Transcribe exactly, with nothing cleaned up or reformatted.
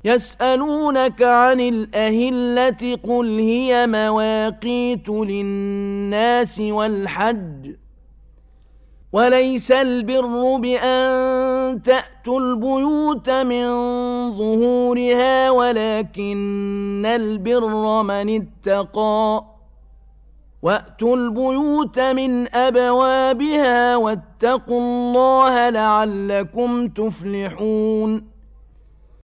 يسألونك عن الأهلة قل هي مواقيت للناس والحج وليس البر بأن تأتوا البيوت من ظهورها ولكن البر من اتقى وأتوا البيوت من أبوابها واتقوا الله لعلكم تفلحون